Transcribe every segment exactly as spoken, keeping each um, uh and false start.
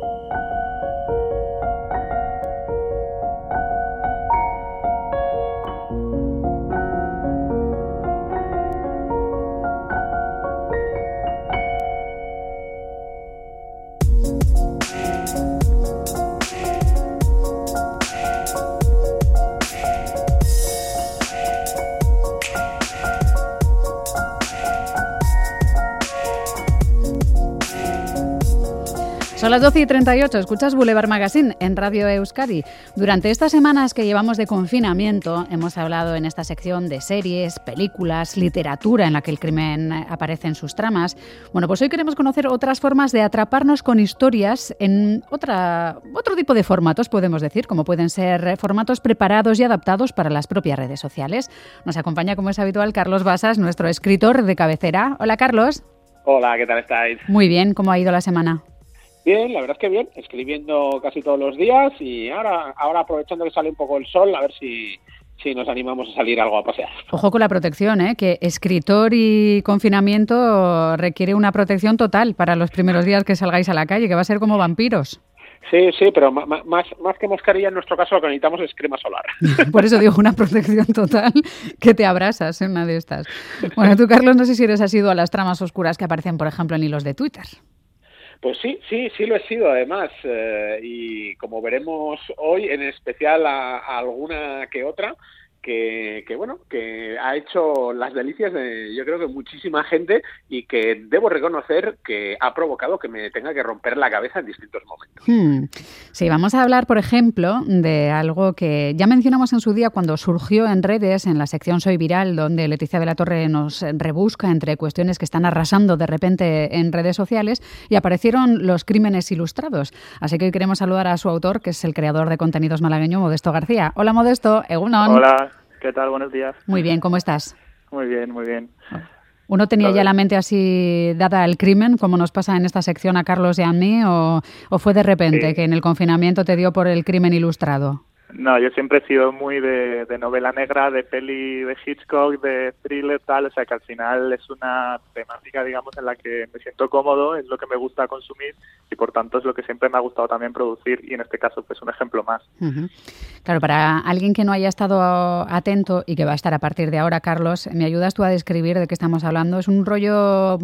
Son las doce y treinta y ocho, escuchas Boulevard Magazine en Radio Euskadi. Durante estas semanas que llevamos de confinamiento hemos hablado en esta sección de series, películas, literatura en la que el crimen aparece en sus tramas. Bueno, pues hoy queremos conocer otras formas de atraparnos con historias en otra, otro tipo de formatos, podemos decir, como pueden ser formatos preparados y adaptados para las propias redes sociales. Nos acompaña, como es habitual, Carlos Basas, nuestro escritor de cabecera. Hola, Carlos. Hola, ¿qué tal estáis? Muy bien, ¿cómo ha ido la semana? Bien, la verdad es que bien, escribiendo casi todos los días y ahora ahora aprovechando que sale un poco el sol, a ver si, si nos animamos a salir algo a pasear. Ojo con la protección, ¿eh? Que escritor y confinamiento requiere una protección total para los primeros días que salgáis a la calle, que va a ser como vampiros. Sí, sí, pero más, más, más que mascarilla en nuestro caso lo que necesitamos es crema solar. Por eso digo, una protección total que te abrasas en una de estas. Bueno, tú, Carlos, no sé si eres asiduo a las tramas oscuras que aparecen, por ejemplo, en hilos de Twitter. Pues sí, sí, sí lo he sido además eh, y como veremos hoy, en especial a, a alguna que otra que, que bueno, que ha hecho las delicias de yo creo que muchísima gente y que debo reconocer que ha provocado que me tenga que romper la cabeza en distintos momentos. Hmm. Sí, vamos a hablar, por ejemplo, de algo que ya mencionamos en su día cuando surgió en redes, en la sección Soy Viral, donde Leticia de la Torre nos rebusca entre cuestiones que están arrasando de repente en redes sociales y aparecieron los crímenes ilustrados. Así que hoy queremos saludar a su autor, que es el creador de contenidos malagueño, Modesto García. Hola, Modesto. Egunon. Hola. ¿Qué tal? Buenos días. Muy bien, ¿cómo estás? Muy bien, muy bien. ¿Uno tenía ya la mente así dada al crimen, como nos pasa en esta sección a Carlos y a mí, o, o fue de repente sí. que en el confinamiento te dio por el crimen ilustrado? No, yo siempre he sido muy de, de novela negra, de peli de Hitchcock, de thriller, tal, o sea que al final es una temática, digamos, en la que me siento cómodo, es lo que me gusta consumir y por tanto es lo que siempre me ha gustado también producir y en este caso pues un ejemplo más. Uh-huh. Claro, para alguien que no haya estado atento y que va a estar a partir de ahora, Carlos, ¿me ayudas tú a describir de qué estamos hablando? Es un rollo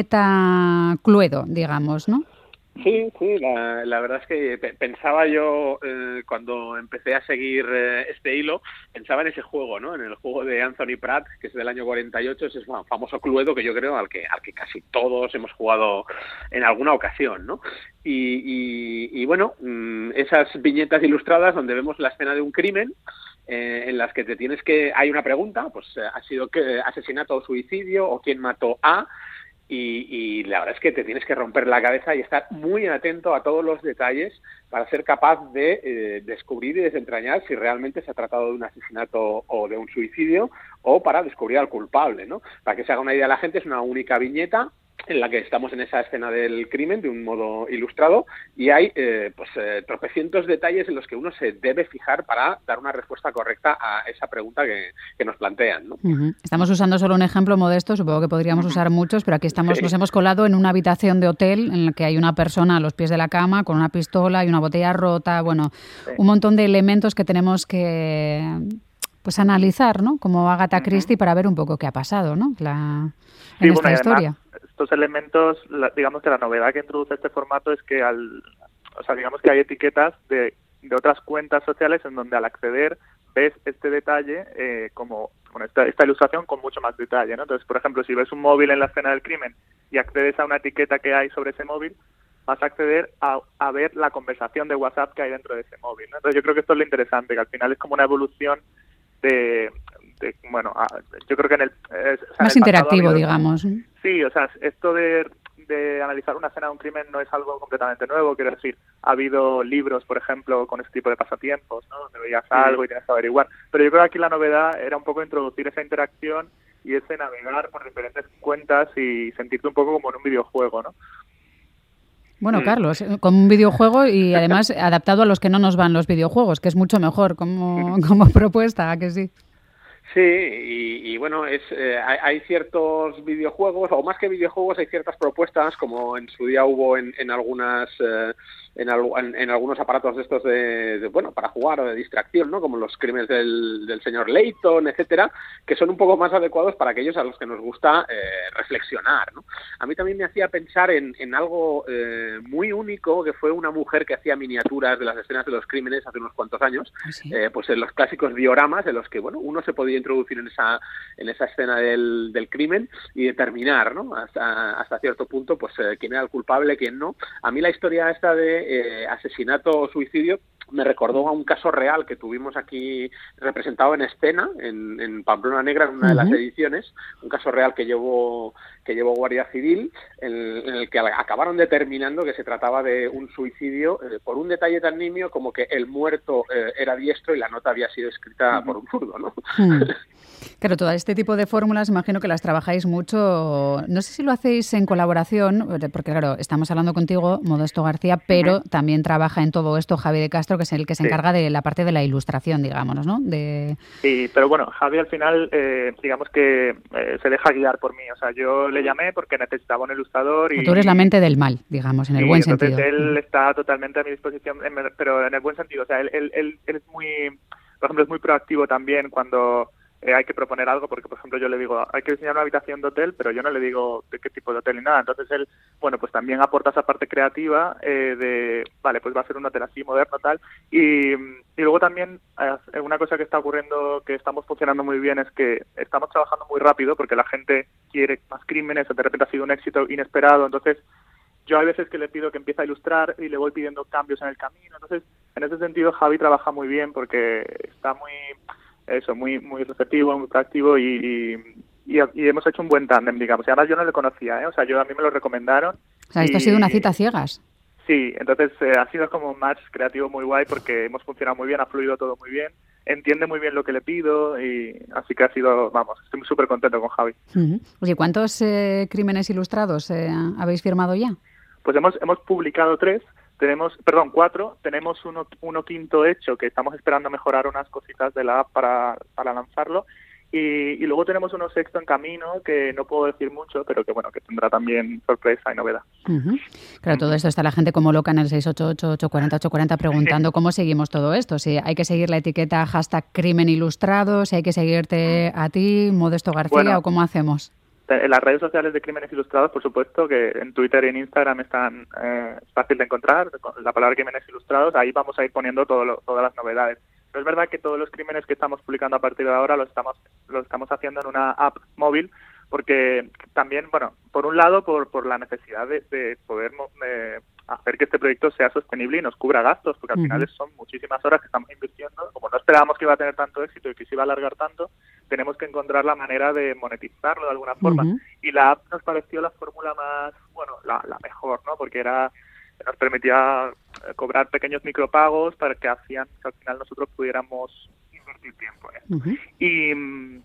viñeta Cluedo, digamos, ¿no? Sí, sí, la, la verdad es que pensaba yo eh, cuando empecé a seguir eh, este hilo, pensaba en ese juego, ¿no? En el juego de Anthony Pratt, que es del año cuarenta y ocho, ese famoso Cluedo que yo creo al que al que casi todos hemos jugado en alguna ocasión, ¿no? Y, y, y bueno, esas viñetas ilustradas donde vemos la escena de un crimen, eh, en las que te tienes que... Hay una pregunta, pues ha sido que asesinato o suicidio o quién mató a... Y, y la verdad es que te tienes que romper la cabeza y estar muy atento a todos los detalles para ser capaz de eh, descubrir y desentrañar si realmente se ha tratado de un asesinato o de un suicidio o para descubrir al culpable, ¿no? Para que se haga una idea la gente, es una única viñeta en la que estamos en esa escena del crimen de un modo ilustrado y hay eh, pues eh, tropecientos detalles en los que uno se debe fijar para dar una respuesta correcta a esa pregunta que, que nos plantean, ¿no? Uh-huh. Estamos usando solo un ejemplo modesto, supongo que podríamos uh-huh. usar muchos, pero aquí estamos, sí. Nos hemos colado en una habitación de hotel en la que hay una persona a los pies de la cama con una pistola y una botella rota, bueno, sí. un montón de elementos que tenemos que pues analizar, ¿no? Como Agatha Christie uh-huh. para ver un poco qué ha pasado, ¿no? La, sí, en bueno, esta historia. Además, estos elementos, digamos que la novedad que introduce este formato es que al, o sea, digamos que hay etiquetas de, de otras cuentas sociales en donde al acceder ves este detalle eh, como con esta, esta ilustración con mucho más detalle, ¿no? Entonces, por ejemplo, si ves un móvil en la escena del crimen y accedes a una etiqueta que hay sobre ese móvil, vas a acceder a, a ver la conversación de WhatsApp que hay dentro de ese móvil, ¿no? Entonces yo creo que esto es lo interesante, que al final es como una evolución de... De, bueno, yo creo que en el... Eh, o sea, más en el interactivo, habido, digamos. Sí, o sea, esto de, de analizar una escena de un crimen no es algo completamente nuevo, quiero decir, ha habido libros, por ejemplo, con este tipo de pasatiempos, ¿no? Donde veías algo y tienes que averiguar, pero yo creo que aquí la novedad era un poco introducir esa interacción y ese navegar por diferentes cuentas y sentirte un poco como en un videojuego, ¿no? Bueno, Carlos, como un videojuego y además adaptado a los que no nos van los videojuegos, que es mucho mejor como, como propuesta, ¿a que sí? Sí, y, y bueno, es eh, hay, hay ciertos videojuegos, o más que videojuegos, hay ciertas propuestas, como en su día hubo en, en algunas eh, en, en, en algunos aparatos de estos de, de, bueno, para jugar o de distracción, ¿no? Como los crímenes del, del señor Layton, etcétera, que son un poco más adecuados para aquellos a los que nos gusta eh, reflexionar, ¿no? A mí también me hacía pensar en, en algo eh, muy único, que fue una mujer que hacía miniaturas de las escenas de los crímenes hace unos cuantos años, ¿sí? eh, pues en los clásicos dioramas, en los que, bueno, uno se podía introducir en esa en esa escena del, del crimen y determinar, ¿no? Hasta, hasta cierto punto, pues eh, quién era el culpable, quién no. A mí la historia esta de eh, asesinato o suicidio me recordó a un caso real que tuvimos aquí representado en escena, en, en Pamplona Negra, en una uh-huh. de las ediciones, un caso real que llevó que llevó Guardia Civil, en, en el que acabaron determinando que se trataba de un suicidio eh, por un detalle tan nimio como que el muerto eh, era diestro y la nota había sido escrita uh-huh. por un zurdo, ¿no? Uh-huh. Claro, todo este tipo de fórmulas imagino que las trabajáis mucho. No sé si lo hacéis en colaboración, porque claro, estamos hablando contigo, Modesto García, pero uh-huh. también trabaja en todo esto Javi de Castro, que es el que se sí. encarga de la parte de la ilustración, digamos, ¿no? De... Sí, pero bueno, Javi al final, eh, digamos que eh, se deja guiar por mí. O sea, yo le llamé porque necesitaba un ilustrador y... Tú eres la mente del mal, digamos, en el sí, buen entonces sentido. Él uh-huh. está totalmente a mi disposición, pero en el buen sentido. O sea, él, él, él, él es muy, por ejemplo, es muy proactivo también cuando... Eh, hay que proponer algo, porque por ejemplo yo le digo, hay que diseñar una habitación de hotel, pero yo no le digo de qué tipo de hotel ni nada. Entonces él, bueno, pues también aporta esa parte creativa eh, de, vale, pues va a ser un hotel así, moderno, tal. Y, y luego también eh, una cosa que está ocurriendo, que estamos funcionando muy bien, es que estamos trabajando muy rápido, porque la gente quiere más crímenes, o de repente ha sido un éxito inesperado. Entonces yo hay veces que le pido que empiece a ilustrar y le voy pidiendo cambios en el camino. Entonces, en ese sentido, Javi trabaja muy bien porque está muy... eso, muy muy receptivo, muy proactivo y, y, y hemos hecho un buen tándem, digamos. Y además yo no le conocía, ¿eh? O sea, yo a mí me lo recomendaron. O sea, esto y, ha sido una cita a ciegas. Sí, entonces eh, ha sido como un match creativo muy guay porque hemos funcionado muy bien, ha fluido todo muy bien, entiende muy bien lo que le pido y así que ha sido, vamos, estoy súper contento con Javi. Uh-huh. Oye, ¿cuántos eh, crímenes ilustrados eh, habéis firmado ya? Pues hemos hemos publicado tres. Tenemos, perdón, cuatro. Tenemos uno, uno quinto hecho que estamos esperando mejorar unas cositas de la app para, para lanzarlo. Y, y luego tenemos uno sexto en camino que no puedo decir mucho, pero que bueno, que tendrá también sorpresa y novedad. Uh-huh. Claro, todo esto está la gente como loca en el seis ocho ocho, ocho cuatro cero, ocho cuatro cero preguntando cómo seguimos todo esto. Si hay que seguir la etiqueta hashtag crimen ilustrado, si hay que seguirte a ti, Modesto García, bueno, o cómo hacemos. En las redes sociales de Crímenes Ilustrados, por supuesto, que en Twitter y en Instagram están eh, fácil de encontrar, con la palabra Crímenes Ilustrados, ahí vamos a ir poniendo todo lo, todas las novedades. Pero es verdad que todos los crímenes que estamos publicando a partir de ahora los estamos los estamos haciendo en una app móvil, porque también, bueno, por un lado, por por la necesidad de, de poder eh, hacer que este proyecto sea sostenible y nos cubra gastos, porque al uh-huh. final son muchísimas horas que estamos invirtiendo. Como no esperábamos que iba a tener tanto éxito y que se iba a alargar tanto, tenemos que encontrar la manera de monetizarlo de alguna forma. Uh-huh. Y la app nos pareció la fórmula más, bueno, la, la mejor, ¿no? Porque era nos permitía cobrar pequeños micropagos para que hacían que al final nosotros pudiéramos invertir tiempo en esto. Uh-huh. Y...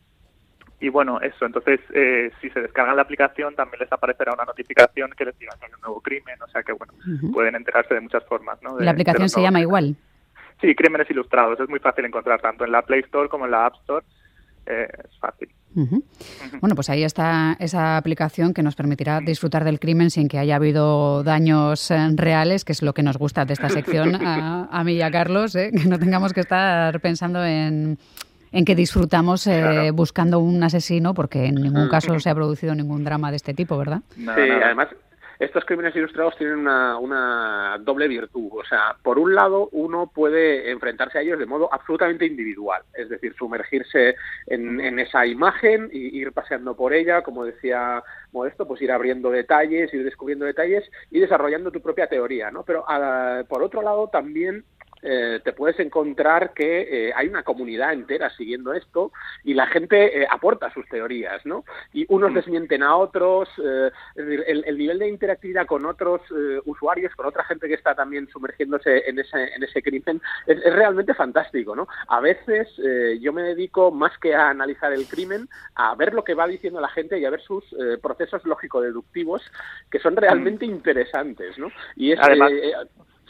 Y bueno, eso, entonces eh, si se descargan la aplicación también les aparecerá una notificación que les diga que hay un nuevo crimen, o sea que bueno, uh-huh. pueden enterarse de muchas formas, ¿no? De, ¿La aplicación se llama igual? Sí, Crímenes Ilustrados, es muy fácil encontrar tanto en la Play Store como en la App Store, eh, es fácil. Uh-huh. Uh-huh. Bueno, pues ahí está esa aplicación que nos permitirá disfrutar del crimen sin que haya habido daños eh, reales, que es lo que nos gusta de esta sección a, a mí y a Carlos, ¿eh? Que no tengamos que estar pensando en... en que disfrutamos eh, claro. buscando un asesino, porque en ningún caso se ha producido ningún drama de este tipo, ¿verdad? Sí, además, estos Crímenes Ilustrados tienen una, una doble virtud. O sea, por un lado, uno puede enfrentarse a ellos de modo absolutamente individual, es decir, sumergirse en, en esa imagen y ir paseando por ella, como decía Modesto, pues ir abriendo detalles, ir descubriendo detalles y desarrollando tu propia teoría, ¿no? Pero a, por otro lado, también Eh, te puedes encontrar que eh, hay una comunidad entera siguiendo esto y la gente eh, aporta sus teorías, ¿no? Y unos desmienten a otros, eh, es decir, el, el nivel de interactividad con otros eh, usuarios, con otra gente que está también sumergiéndose en ese, en ese crimen, es, es realmente fantástico, ¿no? A veces eh, yo me dedico más que a analizar el crimen, a ver lo que va diciendo la gente y a ver sus eh, procesos lógico-deductivos, que son realmente interesantes, ¿no? Y es... Además, eh,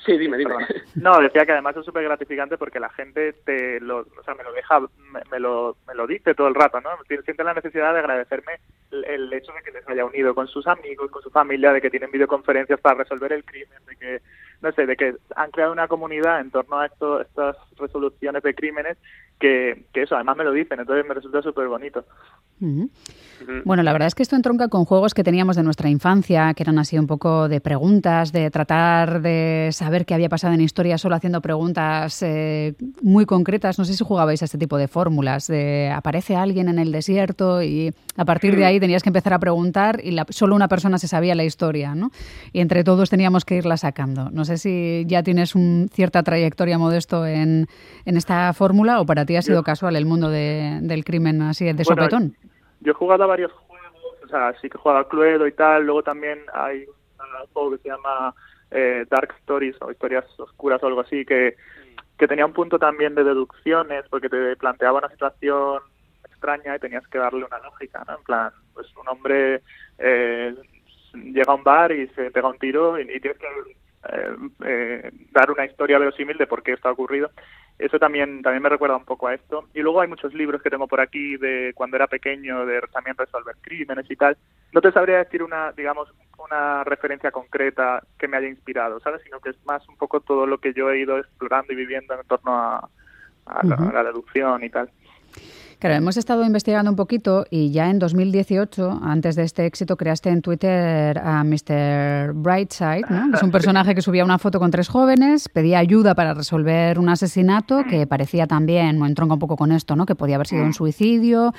Sí, dime, dime. Perdona. No, decía que además es súper gratificante porque la gente te lo, o sea, me lo deja, me, me lo, me lo dice todo el rato, ¿no? Sienten la necesidad de agradecerme el, el hecho de que les haya unido con sus amigos, con su familia, de que tienen videoconferencias para resolver el crimen, de que, no sé, de que han creado una comunidad en torno a esto, estas resoluciones de crímenes que, que eso, además me lo dicen, entonces me resulta súper bonito. Uh-huh. Uh-huh. Bueno, la verdad es que esto entronca con juegos que teníamos de nuestra infancia, que eran así un poco de preguntas, de tratar de saber qué había pasado en historia solo haciendo preguntas eh, muy concretas. No sé si jugabais a este tipo de fórmulas, de aparece alguien en el desierto y a partir de ahí tenías que empezar a preguntar y la, solo una persona se sabía la historia, ¿no? Y entre todos teníamos que irla sacando. No sé si ya tienes un, cierta trayectoria, Modesto, en, en esta fórmula o para ti ha sido casual el mundo de, del crimen así de bueno, sopetón. Yo he jugado a varios juegos, o sea, sí que he jugado a Cluedo y tal, luego también hay un juego que se llama eh, Dark Stories o Historias Oscuras o algo así, que, que tenía un punto también de deducciones, porque te planteaba una situación extraña y tenías que darle una lógica, ¿no? En plan, pues un hombre eh, llega a un bar y se pega un tiro y, y tienes que eh, eh, dar una historia verosímil de por qué esto ha ocurrido. Eso también también me recuerda un poco a esto. Y luego hay muchos libros que tengo por aquí de cuando era pequeño, de también resolver crímenes y tal. No te sabría decir una, digamos, una referencia concreta que me haya inspirado, ¿sabes? Sino que es más un poco todo lo que yo he ido explorando y viviendo en torno a, a, la, uh-huh. a la deducción y tal. Claro, hemos estado investigando un poquito y ya en dos mil dieciocho, antes de este éxito, creaste en Twitter a mister Brightside, ¿no? Es un personaje que subía una foto con tres jóvenes, pedía ayuda para resolver un asesinato que parecía también, entronca un poco con esto, ¿no? Que podía haber sido un suicidio.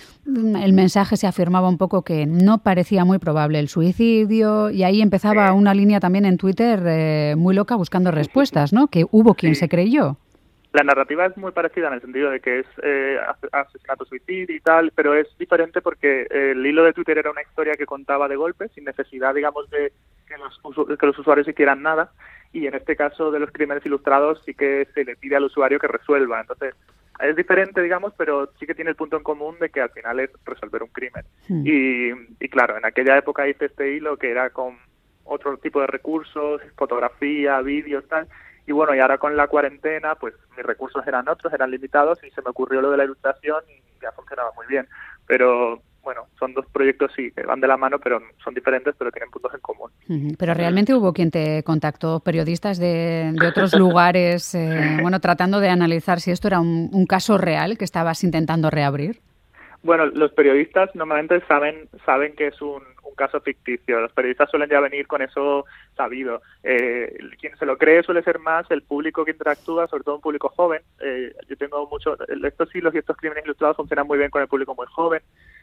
El mensaje se afirmaba un poco que no parecía muy probable el suicidio y ahí empezaba una línea también en Twitter eh, muy loca buscando respuestas, ¿no? Que hubo quien se creyó. La narrativa es muy parecida en el sentido de que es eh, asesinato, suicidio y tal, pero es diferente porque el hilo de Twitter era una historia que contaba de golpe, sin necesidad, digamos, de que los, que los usuarios hicieran nada, y en este caso de los crímenes ilustrados sí que se le pide al usuario que resuelva. Entonces, es diferente, digamos, pero sí que tiene el punto en común de que al final es resolver un crimen. Sí. Y, y claro, en aquella época hice este hilo que era con otro tipo de recursos, fotografía, vídeos, tal. Y bueno, y ahora con la cuarentena, pues mis recursos eran otros, eran limitados y se me ocurrió lo de la ilustración y ya funcionaba muy bien. Pero bueno, son dos proyectos sí que van de la mano, pero son diferentes, pero tienen puntos en común. Pero realmente hubo quien te contactó, periodistas de, de otros lugares, eh, bueno, tratando de analizar si esto era un, un caso real que estabas intentando reabrir. Bueno, los periodistas normalmente saben saben que es un, un caso ficticio. Los periodistas suelen ya venir con eso sabido. Eh, quien se lo cree suele ser más el público que interactúa, sobre todo un público joven. Eh, yo tengo mucho... Estos hilos y estos crímenes ilustrados funcionan muy bien con el público muy joven.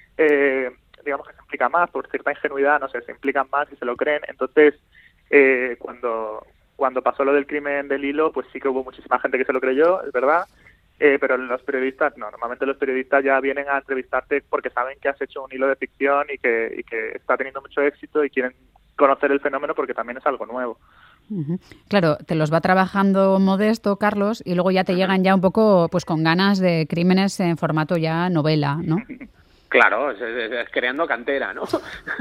Eh, digamos que se implica más, por cierta ingenuidad, no sé, se implican más y se lo creen. Entonces, eh, cuando, cuando pasó lo del crimen del hilo, pues sí que hubo muchísima gente que se lo creyó, es verdad. Eh, pero los periodistas no, normalmente los periodistas ya vienen a entrevistarte porque saben que has hecho un hilo de ficción y que, y que está teniendo mucho éxito y quieren conocer el fenómeno porque también es algo nuevo. Uh-huh. Claro, te los va trabajando Modesto, Carlos, y luego ya te uh-huh. llegan ya un poco pues con ganas de crímenes en formato ya novela, ¿no? Claro, es, es, es creando cantera, ¿no?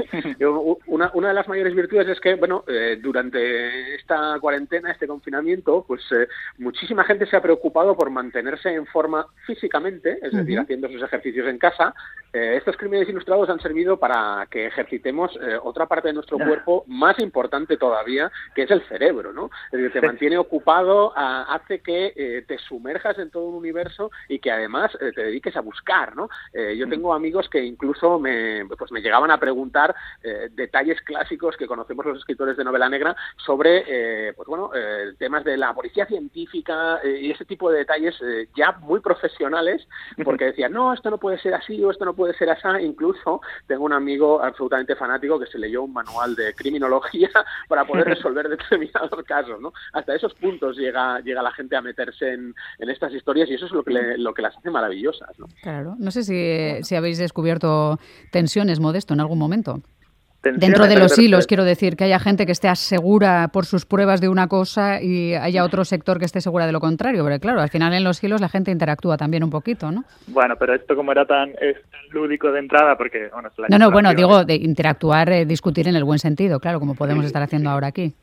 una, una de las mayores virtudes es que, bueno, eh, durante esta cuarentena, este confinamiento, pues eh, muchísima gente se ha preocupado por mantenerse en forma físicamente, es decir, uh-huh. haciendo sus ejercicios en casa. Eh, estos crímenes ilustrados han servido para que ejercitemos eh, otra parte de nuestro cuerpo más importante todavía, que es el cerebro, ¿no? Es decir, te sí. mantiene ocupado, a, hace que eh, te sumerjas en todo un universo y que además eh, te dediques a buscar, ¿no? Eh, yo tengo amigos que incluso me, pues me llegaban a preguntar eh, detalles clásicos que conocemos los escritores de novela negra sobre eh, pues bueno eh, temas de la policía científica eh, y ese tipo de detalles eh, ya muy profesionales, porque decían, no, esto no puede ser así o esto no puede ser así. Incluso tengo un amigo absolutamente fanático que se leyó un manual de criminología para poder resolver determinados casos, ¿no? Hasta esos puntos llega llega la gente a meterse en, en estas historias y eso es lo que, le, lo que las hace maravillosas, ¿no? Claro, no sé si, bueno. si habéis descubierto tensiones, Modesto, en algún momento. Tensiones, Dentro de los pero, hilos, quiero decir, que haya gente que esté segura por sus pruebas de una cosa y haya otro sector que esté segura de lo contrario. Porque claro, al final en los hilos la gente interactúa también un poquito, ¿no? Bueno, pero esto como era tan es lúdico de entrada, porque... Bueno, es la no, no, bueno, digo, de interactuar, eh, discutir en el buen sentido, claro, como podemos sí, estar haciendo sí. ahora aquí.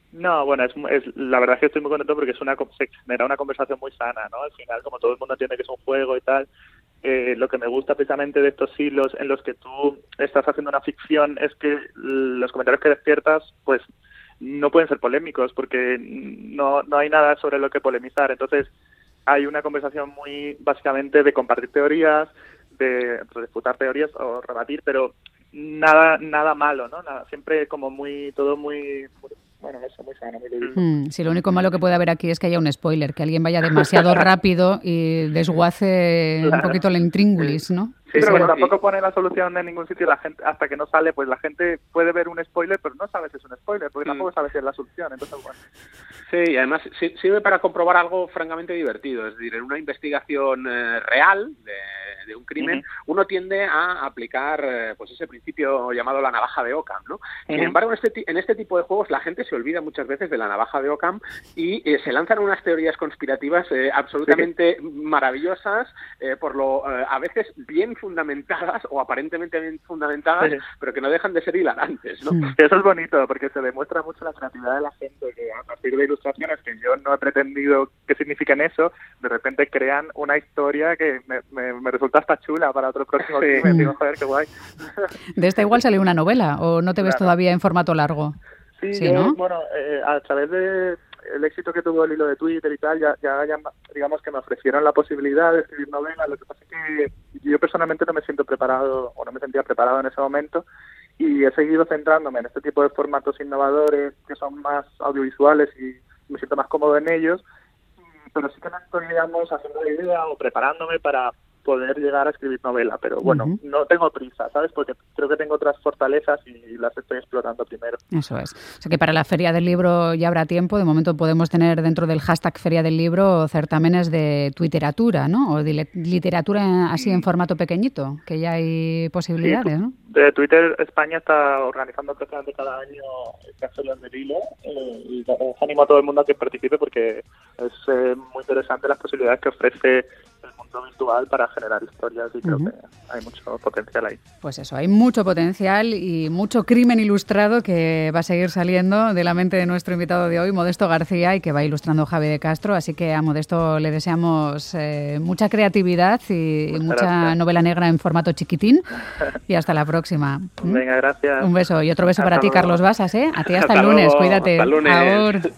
No, bueno, es, es la verdad es que estoy muy contento porque es una se genera una conversación muy sana, ¿no? Al final, como todo el mundo entiende que es un juego y tal, eh, lo que me gusta precisamente de estos hilos en los que tú estás haciendo una ficción es que los comentarios que despiertas, pues, no pueden ser polémicos porque no, no hay nada sobre lo que polemizar. Entonces, hay una conversación muy, básicamente, de compartir teorías, de refutar teorías o rebatir, pero nada nada malo, ¿no? Nada, siempre como muy, todo muy, muy bueno, eso, muy sano, muy lindo. Mm, sí, lo único malo que puede haber aquí es que haya un spoiler, que alguien vaya demasiado rápido y desguace claro. un poquito la intríngulis, ¿no? Sí, pero bueno, tampoco pone la solución en ningún sitio, la gente hasta que no sale, pues la gente puede ver un spoiler, pero no sabe si es un spoiler, porque mm. tampoco sabe si es la solución, entonces bueno. Sí, y además sirve para comprobar algo francamente divertido, es decir, en una investigación eh, real de, de un crimen, uh-huh. uno tiende a aplicar eh, pues ese principio llamado la navaja de Occam, ¿no? Uh-huh. Sin embargo, en este, en este tipo de juegos la gente se olvida muchas veces de la navaja de Occam y eh, se lanzan unas teorías conspirativas eh, absolutamente sí. maravillosas, eh, por lo eh, a veces bien fundamentadas o aparentemente bien fundamentadas, sí. pero que no dejan de ser hilarantes, ¿no? Sí. Eso es bonito, porque se demuestra mucho la creatividad de la gente, que a partir de ilustraciones que yo no he pretendido que signifiquen eso, de repente crean una historia que me, me, me resulta hasta chula para otro próximo sí. crimen. Digo, joder, qué guay. ¿De esta igual salió una novela o no te ves claro. todavía en formato largo? Sí, sí yo, ¿no? bueno, eh, a través de el éxito que tuvo el hilo de Twitter y tal, ya, ya, ya digamos que me ofrecieron la posibilidad de escribir novelas. Lo que pasa es que yo personalmente no me siento preparado o no me sentía preparado en ese momento y he seguido centrándome en este tipo de formatos innovadores que son más audiovisuales y me siento más cómodo en ellos, pero sí que me estoy, digamos, haciendo la idea o preparándome para poder llegar a escribir novela, pero bueno, uh-huh. no tengo prisa, ¿sabes? Porque creo que tengo otras fortalezas y las estoy explotando primero. Eso es. O sea que para la Feria del Libro ya habrá tiempo. De momento podemos tener dentro del hashtag Feria del Libro certámenes de Twitteratura, ¿no? O de literatura así en formato pequeñito, que ya hay posibilidades, sí, ¿no? De Twitter España está organizando prácticamente cada año cápsulas del hilo eh, y animo a todo el mundo a que participe porque es eh, muy interesante las posibilidades que ofrece el mundo virtual para generar historias y creo uh-huh. que hay mucho potencial ahí. Pues eso, hay mucho potencial y mucho crimen ilustrado que va a seguir saliendo de la mente de nuestro invitado de hoy, Modesto García, y que va ilustrando Javi de Castro, así que a Modesto le deseamos eh, mucha creatividad y Muchas mucha gracias. novela negra en formato chiquitín y hasta la próxima. Venga, gracias. Un beso y otro beso hasta para ti, luego. Carlos Basas, ¿eh? A ti hasta, hasta el lunes, luego. Cuídate. Hasta el lunes. Ahora.